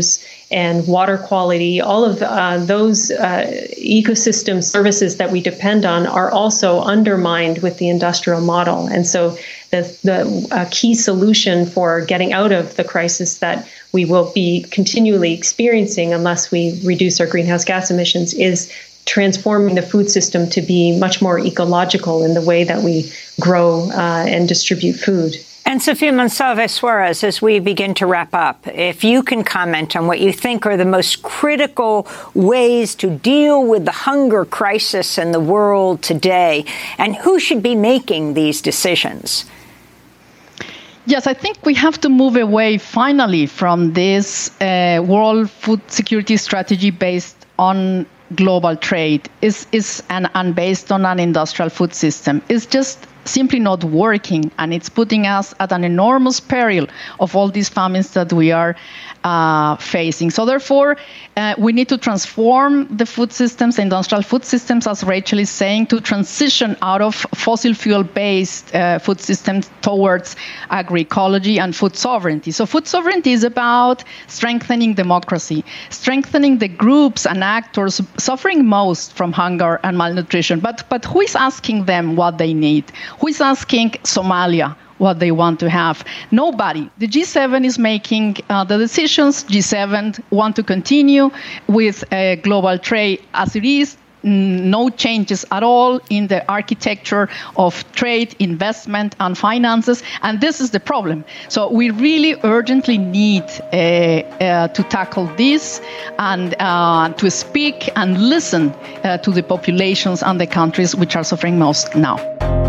and water quality, all of those ecosystem services that we depend on are also undermined with the industrial model. And so the key solution for getting out of the crisis that we will be continually experiencing unless we reduce our greenhouse gas emissions is transforming the food system to be much more ecological in the way that we grow and distribute food. And Sofia Monsalve Suarez, as we begin to wrap up, if you can comment on what you think are the most critical ways to deal with the hunger crisis in the world today, and who should be making these decisions? Yes, I think we have to move away finally from this world food security strategy based on global trade and based on an industrial food system. It's just simply not working, and it's putting us at an enormous peril of all these famines that we are facing. So therefore, we need to transform the food systems, the industrial food systems, as Rachel is saying, to transition out of fossil fuel-based food systems towards agroecology and food sovereignty. So food sovereignty is about strengthening democracy, strengthening the groups and actors suffering most from hunger and malnutrition. But who is asking them what they need? Who is asking Somalia what they want to have? Nobody. The G7 is making the decisions. G7 want to continue with global trade as it is. No changes at all in the architecture of trade, investment, and finances. And this is the problem. So we really urgently need to tackle this and to speak and listen to the populations and the countries which are suffering most now.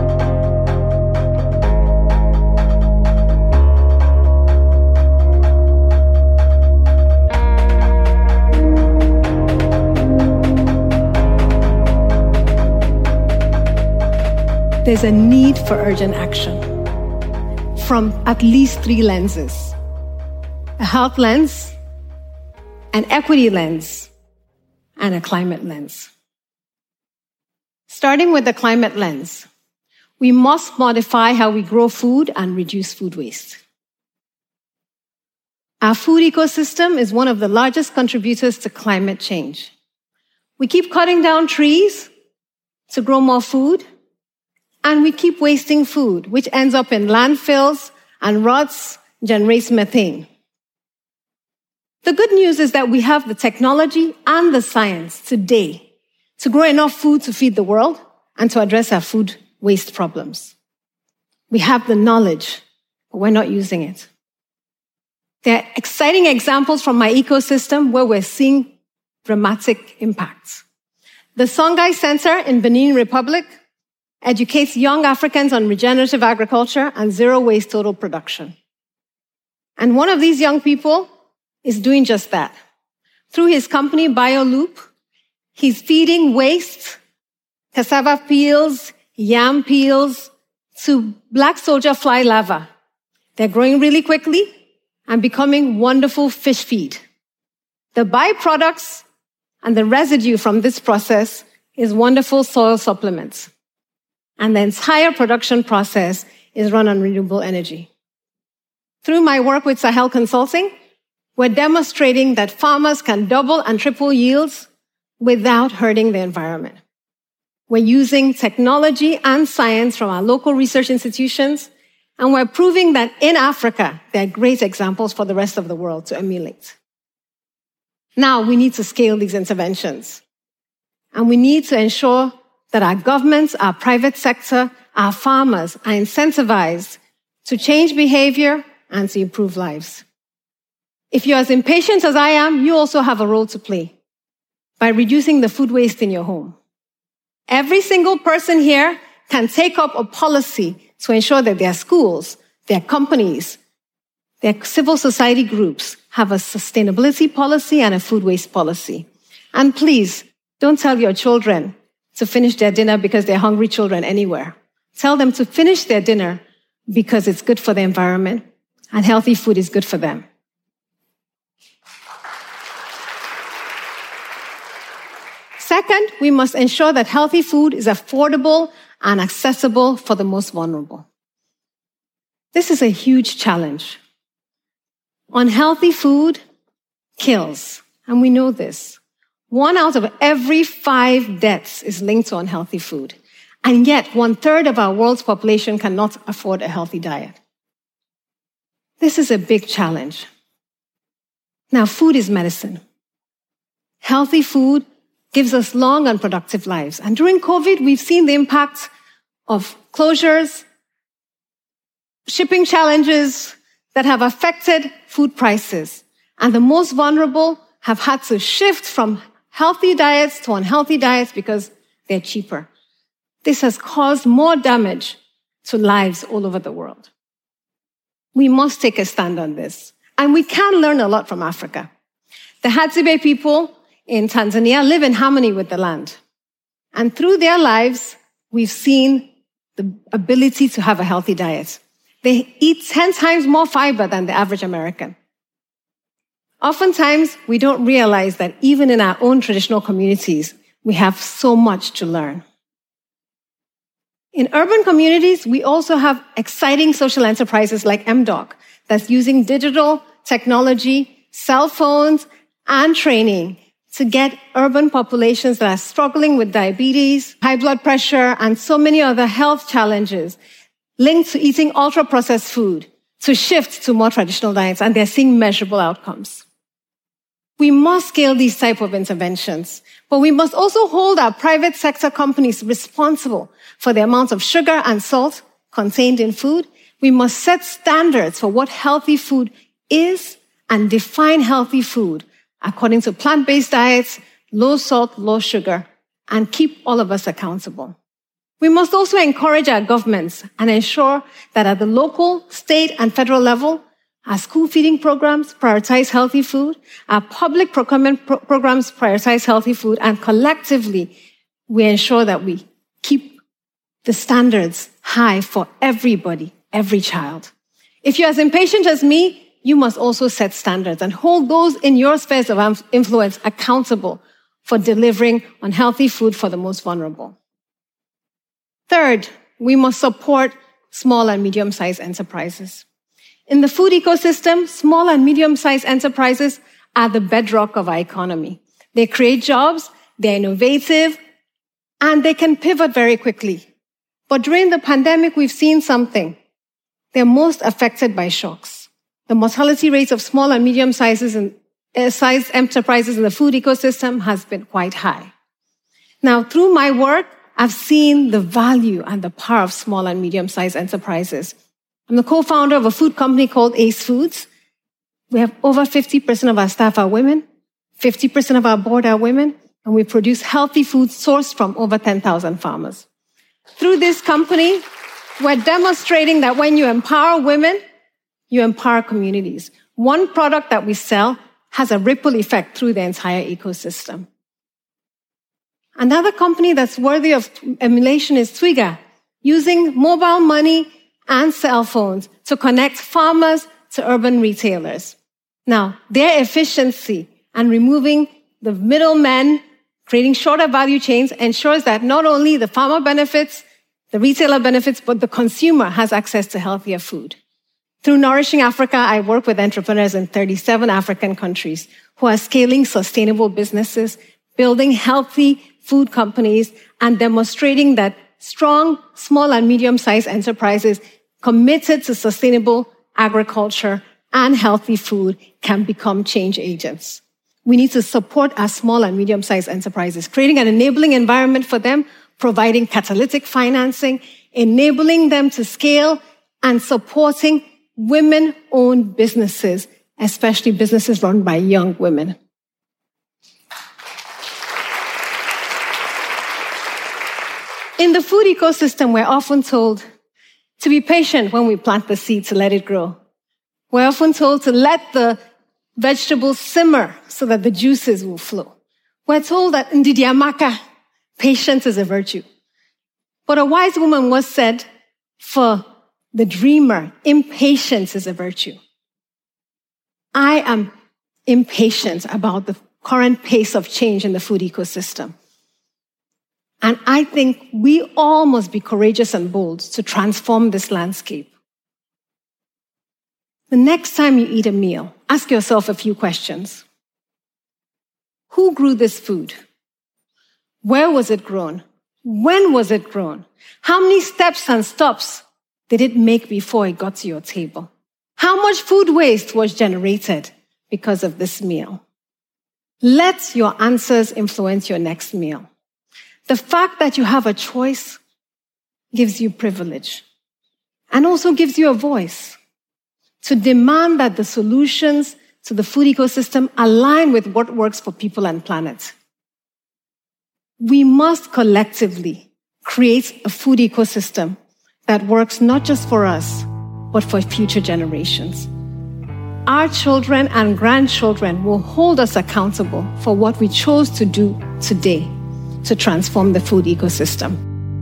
There's a need for urgent action from at least 3 lenses: a health lens, an equity lens, and a climate lens. Starting with the climate lens, we must modify how we grow food and reduce food waste. Our food ecosystem is one of the largest contributors to climate change. We keep cutting down trees to grow more food, and we keep wasting food, which ends up in landfills and rots, generates methane. The good news is that we have the technology and the science today to grow enough food to feed the world and to address our food waste problems. We have the knowledge, but we're not using it. There are exciting examples from my ecosystem where we're seeing dramatic impacts. The Songhai Center in Benin Republic educates young Africans on regenerative agriculture and zero waste total production. And one of these young people is doing just that. Through his company, BioLoop, he's feeding waste, cassava peels, yam peels, to black soldier fly larvae. They're growing really quickly and becoming wonderful fish feed. The byproducts and the residue from this process is wonderful soil supplements. And the entire production process is run on renewable energy. Through my work with Sahel Consulting, we're demonstrating that farmers can double and triple yields without hurting the environment. We're using technology and science from our local research institutions, and we're proving that in Africa, there are great examples for the rest of the world to emulate. Now we need to scale these interventions, and we need to ensure that our governments, our private sector, our farmers are incentivized to change behavior and to improve lives. If you're as impatient as I am, you also have a role to play by reducing the food waste in your home. Every single person here can take up a policy to ensure that their schools, their companies, their civil society groups have a sustainability policy and a food waste policy. And please, don't tell your children to finish their dinner because they're hungry children anywhere. Tell them to finish their dinner because it's good for the environment and healthy food is good for them. Second, we must ensure that healthy food is affordable and accessible for the most vulnerable. This is a huge challenge. Unhealthy food kills, and we know this. 1 out of every 5 deaths is linked to unhealthy food. And yet, 1/3 of our world's population cannot afford a healthy diet. This is a big challenge. Now, food is medicine. Healthy food gives us long and productive lives. And during COVID, we've seen the impact of closures, shipping challenges that have affected food prices. And the most vulnerable have had to shift from healthy diets to unhealthy diets because they're cheaper. This has caused more damage to lives all over the world. We must take a stand on this. And we can learn a lot from Africa. The Hadzabe people in Tanzania live in harmony with the land. And through their lives, we've seen the ability to have a healthy diet. They eat 10 times more fiber than the average American. Oftentimes, we don't realize that even in our own traditional communities, we have so much to learn. In urban communities, we also have exciting social enterprises like MDOC that's using digital technology, cell phones, and training to get urban populations that are struggling with diabetes, high blood pressure, and so many other health challenges linked to eating ultra-processed food to shift to more traditional diets, and they're seeing measurable outcomes. We must scale these type of interventions, but we must also hold our private sector companies responsible for the amount of sugar and salt contained in food. We must set standards for what healthy food is and define healthy food according to plant-based diets, low salt, low sugar, and keep all of us accountable. We must also encourage our governments and ensure that at the local, state, and federal level, our school feeding programs prioritize healthy food, our public procurement programs prioritize healthy food, and collectively, we ensure that we keep the standards high for everybody, every child. If you're as impatient as me, you must also set standards and hold those in your spheres of influence accountable for delivering on healthy food for the most vulnerable. Third, we must support small and medium-sized enterprises. In the food ecosystem, small and medium-sized enterprises are the bedrock of our economy. They create jobs, they're innovative, and they can pivot very quickly. But during the pandemic, we've seen something. They're most affected by shocks. The mortality rates of small and medium-sized enterprises in the food ecosystem has been quite high. Now, through my work, I've seen the value and the power of small and medium-sized enterprises. I'm the co-founder of a food company called Ace Foods. We have over 50% of our staff are women, 50% of our board are women, and we produce healthy food sourced from over 10,000 farmers. Through this company, we're demonstrating that when you empower women, you empower communities. One product that we sell has a ripple effect through the entire ecosystem. Another company that's worthy of emulation is Twiga, using mobile money and cell phones to connect farmers to urban retailers. Now, their efficiency and removing the middlemen, creating shorter value chains, ensures that not only the farmer benefits, the retailer benefits, but the consumer has access to healthier food. Through Nourishing Africa, I work with entrepreneurs in 37 African countries who are scaling sustainable businesses, building healthy food companies, and demonstrating that strong, small, and medium-sized enterprises committed to sustainable agriculture and healthy food can become change agents. We need to support our small and medium-sized enterprises, creating an enabling environment for them, providing catalytic financing, enabling them to scale, and supporting women-owned businesses, especially businesses run by young women. In the food ecosystem, we're often told to be patient when we plant the seed to let it grow. We're often told to let the vegetables simmer so that the juices will flow. We're told that ndidi amaka, patience is a virtue. But a wise woman once said, for the dreamer, impatience is a virtue. I am impatient about the current pace of change in the food ecosystem. And I think we all must be courageous and bold to transform this landscape. The next time you eat a meal, ask yourself a few questions. Who grew this food? Where was it grown? When was it grown? How many steps and stops did it make before it got to your table? How much food waste was generated because of this meal? Let your answers influence your next meal. The fact that you have a choice gives you privilege and also gives you a voice to demand that the solutions to the food ecosystem align with what works for people and planet. We must collectively create a food ecosystem that works not just for us, but for future generations. Our children and grandchildren will hold us accountable for what we chose to do today to transform the food ecosystem.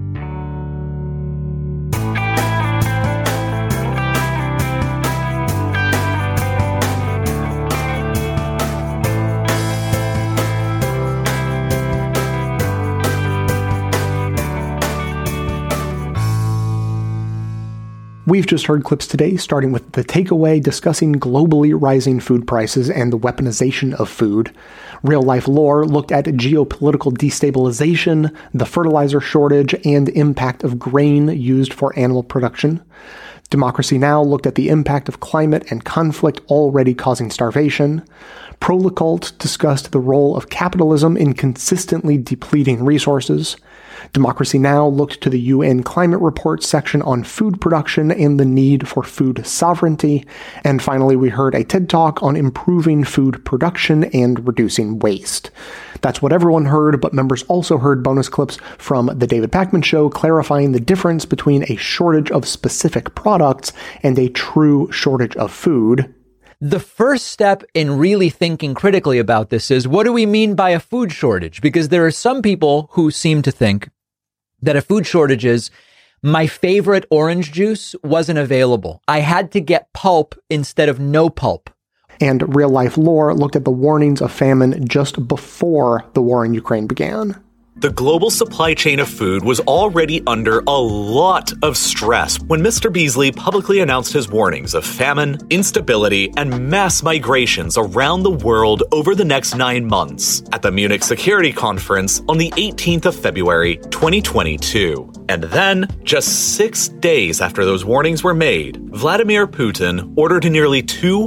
We've just heard clips today, starting with The Takeaway discussing globally rising food prices and the weaponization of food. Real Life Lore looked at geopolitical destabilization, the fertilizer shortage, and impact of grain used for animal production. Democracy Now! Looked at the impact of climate and conflict already causing starvation. Prolocult discussed the role of capitalism in consistently depleting resources. Democracy Now! Looked to the UN Climate Report section on food production and the need for food sovereignty. And finally, we heard a TED Talk on improving food production and reducing waste. That's what everyone heard, but members also heard bonus clips from The David Pakman Show clarifying the difference between a shortage of specific products and a true shortage of food. The first step in really thinking critically about this is, what do we mean by a food shortage? Because there are some people who seem to think that a food shortage is, my favorite orange juice wasn't available. I had to get pulp instead of no pulp. And Real Life Lore looked at the warnings of famine just before the war in Ukraine began. The global supply chain of food was already under a lot of stress when Mr. Beasley publicly announced his warnings of famine, instability, and mass migrations around the world over the next 9 months at the Munich Security Conference on the 18th of February, 2022. And then, just 6 days after those warnings were made, Vladimir Putin ordered nearly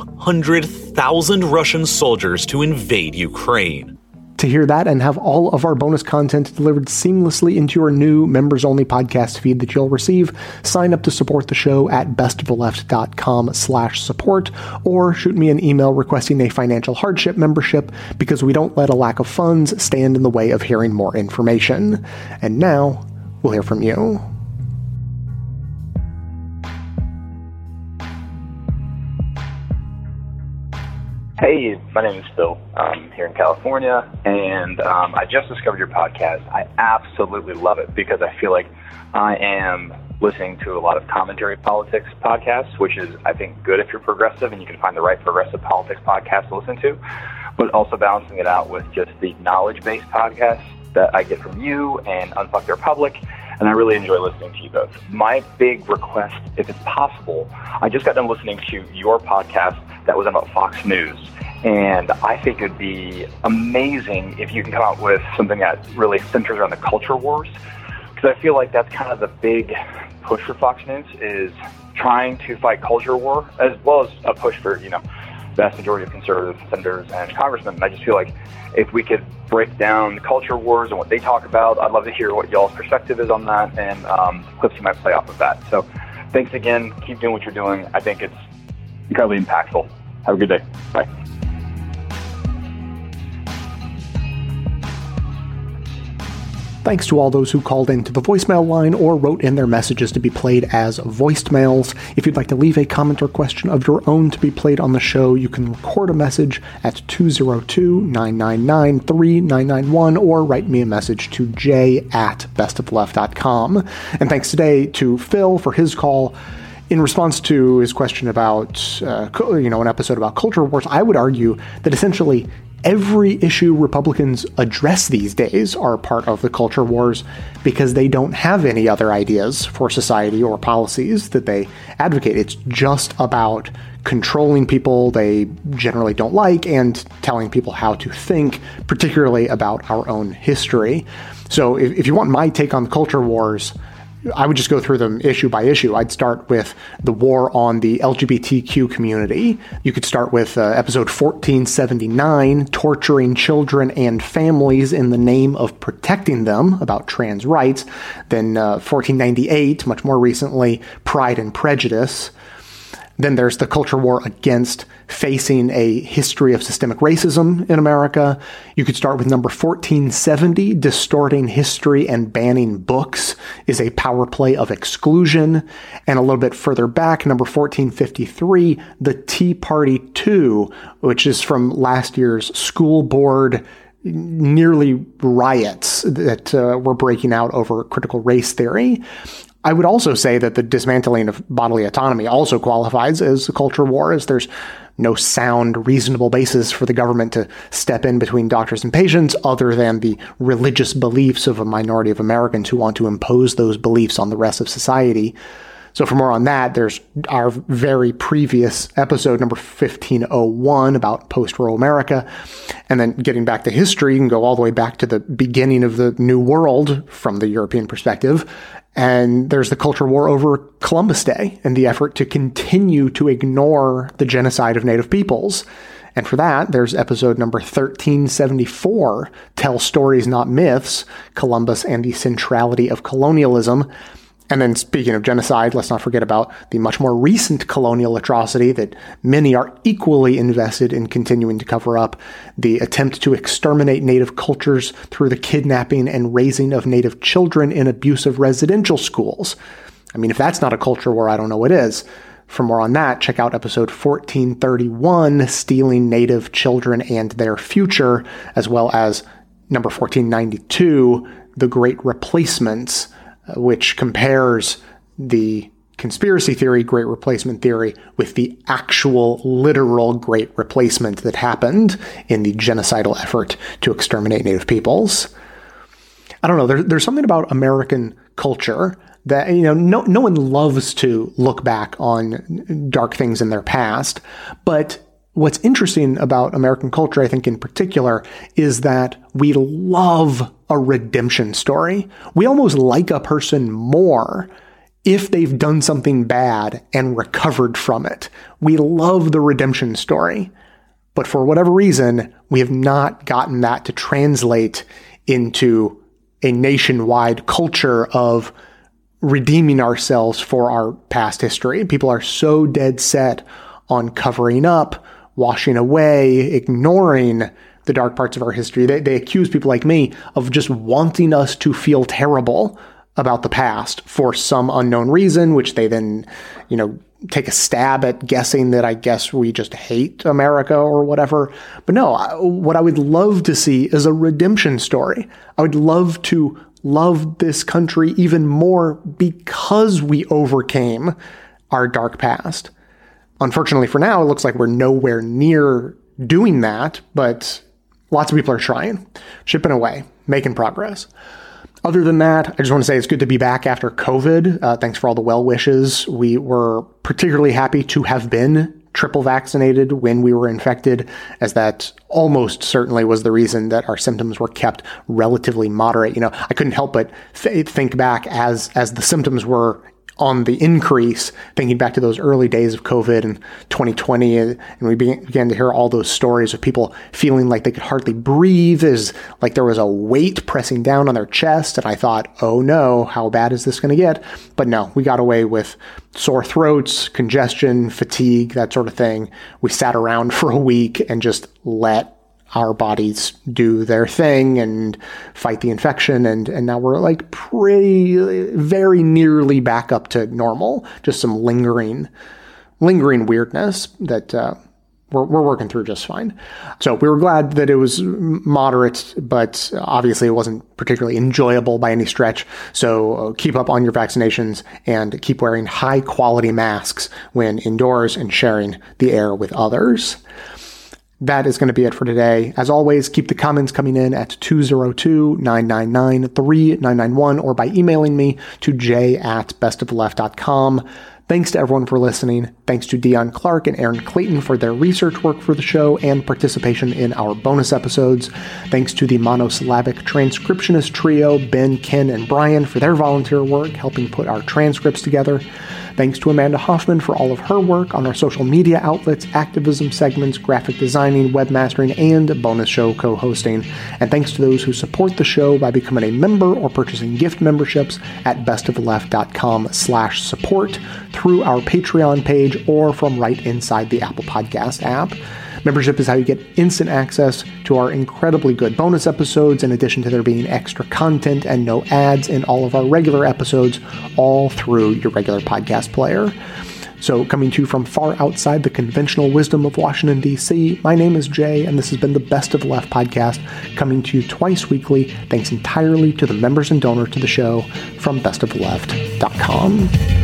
200,000 Russian soldiers to invade Ukraine. To hear that and have all of our bonus content delivered seamlessly into your new members-only podcast feed that you'll receive, sign up to support the show at bestoftheleft.com/support, or shoot me an email requesting a financial hardship membership, because we don't let a lack of funds stand in the way of hearing more information. And now, we'll hear from you. Hey, my name is Phil. I'm here in California, and I just discovered your podcast. I absolutely love it because I feel like I am listening to a lot of commentary politics podcasts, which is, I think, good if you're progressive and you can find the right progressive politics podcast to listen to, but also balancing it out with just the knowledge-based podcasts that I get from you and Unfuck the Republic, and I really enjoy listening to you both. My big request, if it's possible, I just got done listening to your podcast that was about Fox News, and I think it'd be amazing if you can come out with something that really centers around the culture wars, because I feel like that's kind of the big push for Fox News, is trying to fight culture war, as well as a push for, vast majority of conservative senators and congressmen. And I just feel like if we could break down culture wars and what they talk about, I'd love to hear what y'all's perspective is on that, and clips you might play off of that. So thanks again. Keep doing what you're doing. I think it's incredibly impactful. Have a good day. Bye. Thanks to all those who called into the voicemail line or wrote in their messages to be played as voicemails. If you'd like to leave a comment or question of your own to be played on the show, you can record a message at 202-999-3991 or write me a message to j@bestoftheleft.com. And thanks today to Phil for his call. In response to his question about, an episode about culture wars, I would argue that essentially every issue Republicans address these days are part of the culture wars because they don't have any other ideas for society or policies that they advocate. It's just about controlling people they generally don't like and telling people how to think, particularly about our own history. So if you want my take on the culture wars, I would just go through them issue by issue. I'd start with the war on the LGBTQ community. You could start with episode 1479, Torturing Children and Families in the Name of Protecting Them, about trans rights. Then 1498, much more recently, Pride and Prejudice. Then there's the culture war against facing a history of systemic racism in America. You could start with number 1470, Distorting History and Banning Books is a power play of exclusion. And a little bit further back, number 1453, The Tea Party 2, which is from last year's school board nearly riots that were breaking out over critical race theory. I would also say that the dismantling of bodily autonomy also qualifies as a culture war, as there's no sound, reasonable basis for the government to step in between doctors and patients other than the religious beliefs of a minority of Americans who want to impose those beliefs on the rest of society. So for more on that, there's our very previous episode, number 1501, about post-war America. And then getting back to history, you can go all the way back to the beginning of the New World from the European perspective. And there's the culture war over Columbus Day and the effort to continue to ignore the genocide of Native peoples. And for that, there's episode number 1374, Tell Stories Not Myths, Columbus and the Centrality of Colonialism. And then speaking of genocide, let's not forget about the much more recent colonial atrocity that many are equally invested in continuing to cover up, the attempt to exterminate Native cultures through the kidnapping and raising of Native children in abusive residential schools. I mean, if that's not a culture war, I don't know what is. For more on that, check out episode 1431, Stealing Native Children and Their Future, as well as number 1492, The Great Replacements, which compares the conspiracy theory, Great Replacement theory, with the actual literal Great Replacement that happened in the genocidal effort to exterminate Native peoples. I don't know, there's something about American culture that, you know, no one loves to look back on dark things in their past, but what's interesting about American culture, I think in particular, is that we love a redemption story. We almost like a person more if they've done something bad and recovered from it. We love the redemption story. But for whatever reason, we have not gotten that to translate into a nationwide culture of redeeming ourselves for our past history. People are so dead set on covering up, washing away, ignoring the dark parts of our history. They accuse people like me of just wanting us to feel terrible about the past for some unknown reason, which they then, you know, take a stab at guessing that I guess we just hate America or whatever. But no, what I would love to see is a redemption story. I would love to love this country even more because we overcame our dark past. Unfortunately for now, it looks like we're nowhere near doing that, but lots of people are trying, chipping away, making progress. Other than that, I just want to say it's good to be back after COVID. Thanks for all the well wishes. We were particularly happy to have been triple vaccinated when we were infected, as that almost certainly was the reason that our symptoms were kept relatively moderate. You know, I couldn't help but think back as the symptoms were on the increase, thinking back to those early days of COVID in 2020, and we began to hear all those stories of people feeling like they could hardly breathe, as like there was a weight pressing down on their chest, and I thought, oh no, how bad is this going to get? But no, we got away with sore throats, congestion, fatigue, that sort of thing. We sat around for a week and just let our bodies do their thing and fight the infection. And now we're like very nearly back up to normal. Just some lingering weirdness that we're working through just fine. So we were glad that it was moderate, but obviously it wasn't particularly enjoyable by any stretch. So keep up on your vaccinations and keep wearing high quality masks when indoors and sharing the air with others. That is going to be it for today. As always, keep the comments coming in at 202-999-3991 or by emailing me to j@bestofleft.com. Thanks to everyone for listening. Thanks to Dion Clark and Aaron Clayton for their research work for the show and participation in our bonus episodes. Thanks to the monosyllabic transcriptionist trio, Ben, Ken, and Brian, for their volunteer work helping put our transcripts together. Thanks to Amanda Hoffman for all of her work on our social media outlets, activism segments, graphic designing, webmastering, and bonus show co-hosting. And thanks to those who support the show by becoming a member or purchasing gift memberships at bestofleft.com/support through our Patreon page or from right inside the Apple Podcast app. Membership is how you get instant access to our incredibly good bonus episodes, in addition to there being extra content and no ads in all of our regular episodes, all through your regular podcast player. So, coming to you from far outside the conventional wisdom of Washington, D.C., my name is Jay, and this has been the Best of Left podcast, coming to you twice weekly, thanks entirely to the members and donors to the show from bestofleft.com.